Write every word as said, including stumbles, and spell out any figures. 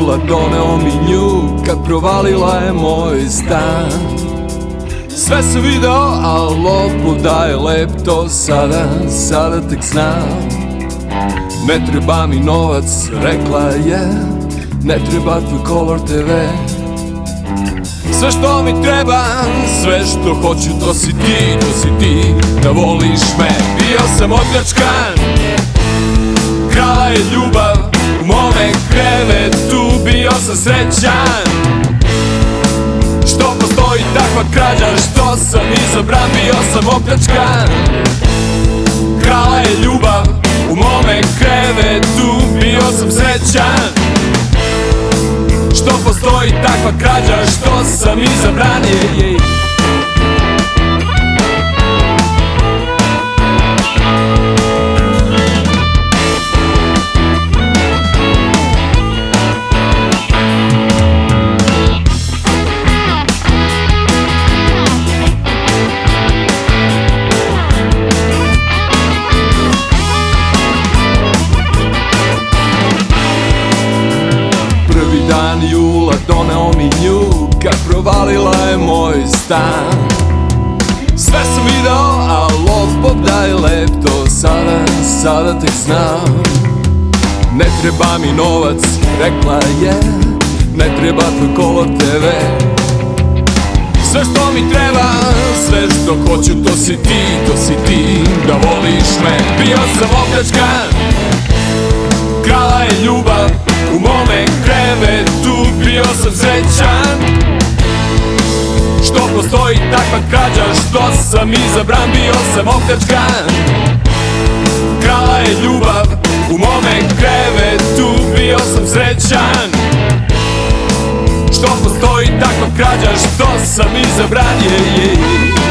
jula doneo mi nju kad provalila je moj stan. Sve sam video, al lopov da je lep to sada, sada tek znam. Ne treba mi novac, rekla je, ne treba tvoj Color te ve. Sve što mi treba, sve što hoću, to si ti, to si ti, da voliš me. Bio sam opljačkan, krala je ljubav u mome krevetu. Bio sam srećan što postoji takva krađa, što sam izabran. Bio sam opljačkan, krala je ljubav u mome krevetu. Bio sam srećan što postoji takva krađa, što sam izabran. Je, je. Dan jula doneo mi nju kad provalila je moj stan. Sve sam video, a lopov da je lep to sada, sada tek znam. Ne treba mi novac, rekla je, ne treba tvoj Color te ve. Sve što mi treba, sve što hoću, to si ti, to si ti, da voliš me. Bio sam opljačkan, krala je ljubav u mome krevetu. Bio sam srećan što postoji takva krađa, što sam izabran. Bio sam opljačkan, krala je ljubav u mome krevetu. Bio sam srećan što postoji takva krađa, što sam izabran. Je, je, je.